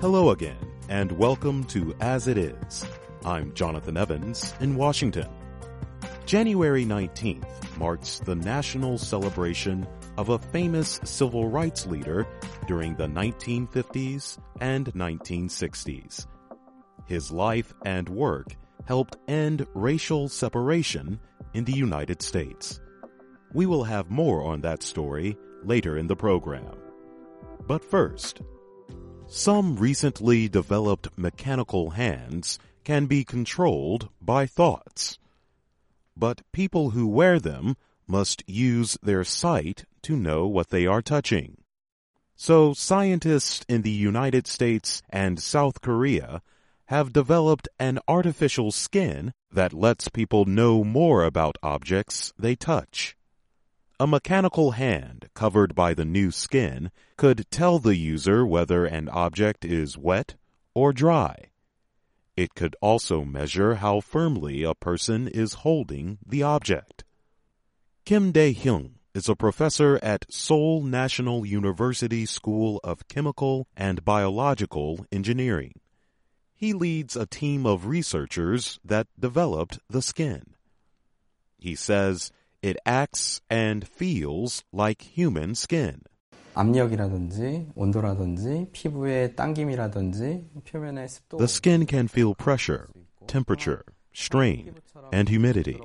Hello again, and welcome to As It Is. I'm Jonathan Evans in Washington. January 19th marks the national celebration of a famous civil rights leader during the 1950s and 1960s. His life and work helped end racial separation in the United States. We will have more on that story later in the program. But first, some recently developed mechanical hands can be controlled by thoughts. But people who wear them must use their sight to know what they are touching. So scientists in the United States and South Korea have developed an artificial skin that lets people know more about objects they touch. A mechanical hand covered by the new skin could tell the user whether an object is wet or dry. It could also measure how firmly a person is holding the object. Kim Dae-hyung is a professor at Seoul National University School of Chemical and Biological Engineering. He leads a team of researchers that developed the skin. He says it acts and feels like human skin. 압력이라든지 온도라든지 피부의 당김이라든지 표면의 습도. The skin can feel pressure, temperature, strain, and humidity.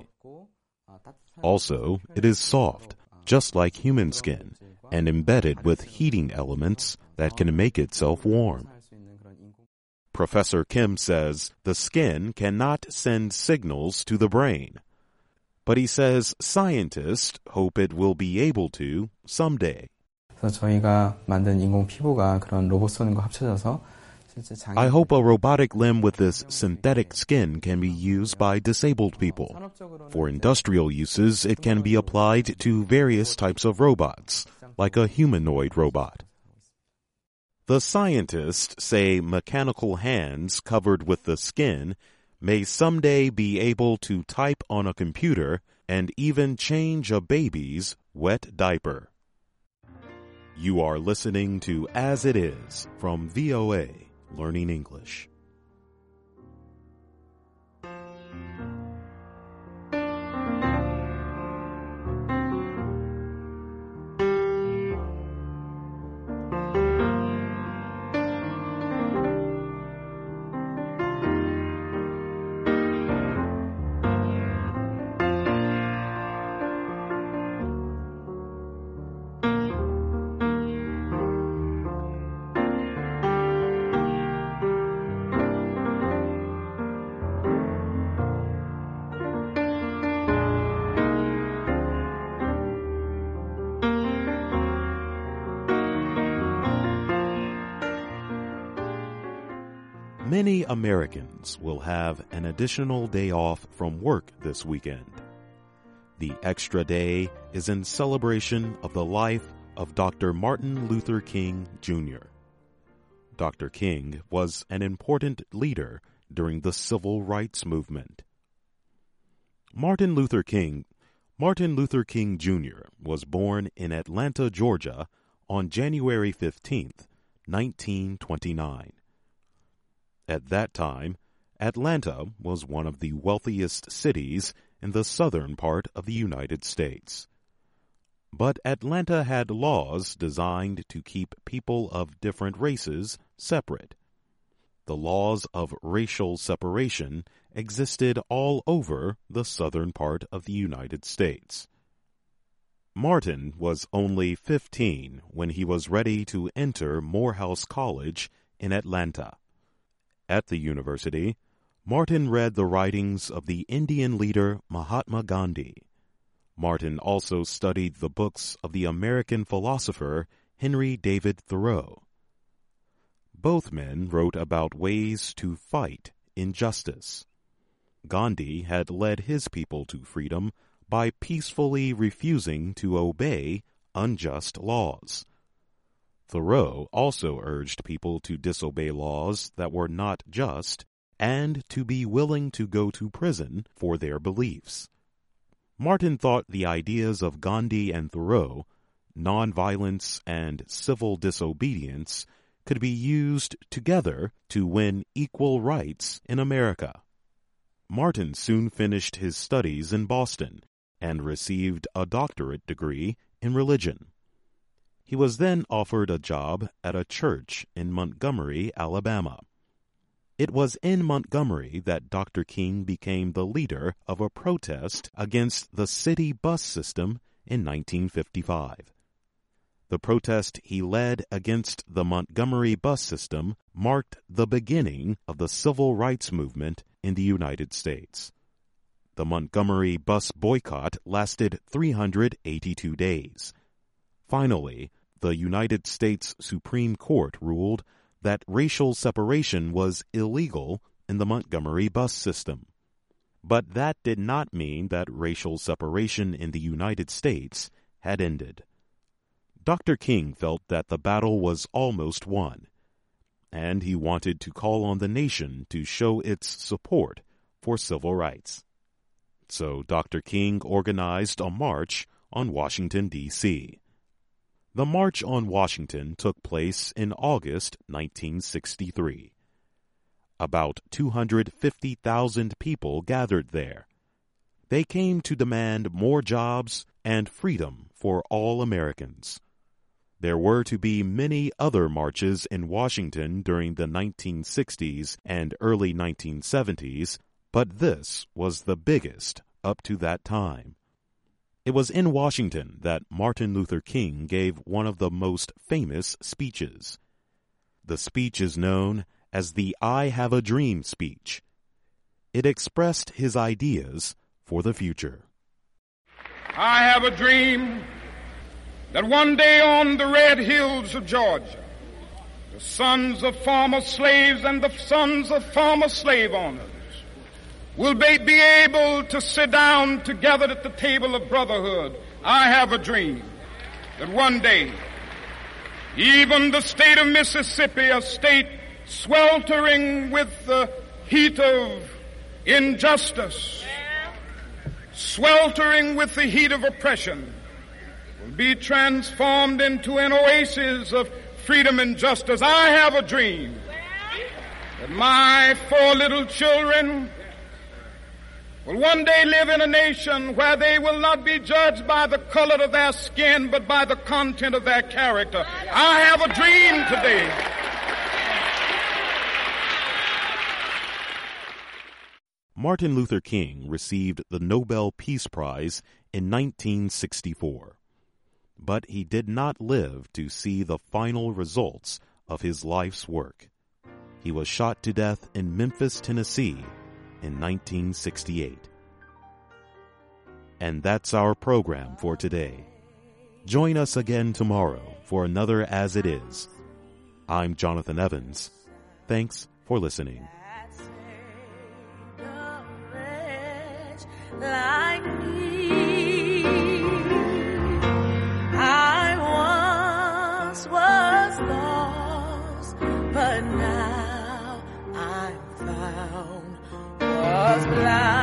Also, it is soft, just like human skin, and embedded with heating elements that can make itself warm. Professor Kim says the skin cannot send signals to the brain, but he says scientists hope it will be able to someday. 그래서 저희가 만든 인공 피부가 그런 로봇 손과 합쳐져서 I hope a robotic limb with this synthetic skin can be used by disabled people. For industrial uses, it can be applied to various types of robots, like a humanoid robot. The scientists say mechanical hands covered with the skin may someday be able to type on a computer and even change a baby's wet diaper. You are listening to As It Is from VOA Learning English. Many Americans will have an additional day off from work this weekend. The extra day is in celebration of the life of Dr. Martin Luther King, Jr. Dr. King was an important leader during the civil rights movement. Martin Luther King Jr. was born in Atlanta, Georgia on January 15th, 1929. At that time, Atlanta was one of the wealthiest cities in the southern part of the United States. But Atlanta had laws designed to keep people of different races separate. The laws of racial separation existed all over the southern part of the United States. Martin was only 15 when he was ready to enter Morehouse College in Atlanta. At the university, Martin read the writings of the Indian leader Mahatma Gandhi. Martin also studied the books of the American philosopher Henry David Thoreau. Both men wrote about ways to fight injustice. Gandhi had led his people to freedom by peacefully refusing to obey unjust laws. Thoreau also urged people to disobey laws that were not just and to be willing to go to prison for their beliefs. Martin thought the ideas of Gandhi and Thoreau, nonviolence and civil disobedience, could be used together to win equal rights in America. Martin soon finished his studies in Boston and received a doctorate degree in religion. He was then offered a job at a church in Montgomery, Alabama. It was in Montgomery that Dr. King became the leader of a protest against the city bus system in 1955. The protest he led against the Montgomery bus system marked the beginning of the civil rights movement in the United States. The Montgomery bus boycott lasted 382 days. Finally, the United States Supreme Court ruled that racial separation was illegal in the Montgomery bus system. But that did not mean that racial separation in the United States had ended. Dr. King felt that the battle was almost won, and he wanted to call on the nation to show its support for civil rights. So Dr. King organized a march on Washington, D.C. The March on Washington took place in August 1963. About 250,000 people gathered there. They came to demand more jobs and freedom for all Americans. There were to be many other marches in Washington during the 1960s and early 1970s, but this was the biggest up to that time. It was in Washington that Martin Luther King gave one of the most famous speeches. The speech is known as the I Have a Dream speech. It expressed his ideas for the future. I have a dream that one day on the red hills of Georgia, the sons of former slaves and the sons of former slave owners will be able to sit down together at the table of brotherhood. I have a dream that one day, even the state of Mississippi, a state sweltering with the heat of injustice, sweltering with the heat of oppression, will be transformed into an oasis of freedom and justice. I have a dream that my 4 little children will one day live in a nation where they will not be judged by the color of their skin, but by the content of their character. I have a dream today. Martin Luther King received the Nobel Peace Prize in 1964. But he did not live to see the final results of his life's work. He was shot to death in Memphis, Tennessee in 1968. And that's our program for today. Join us again tomorrow for another As It Is. I'm Jonathan Evans. Thanks for listening. Like me, I once was lost, but now I'm found, was blind.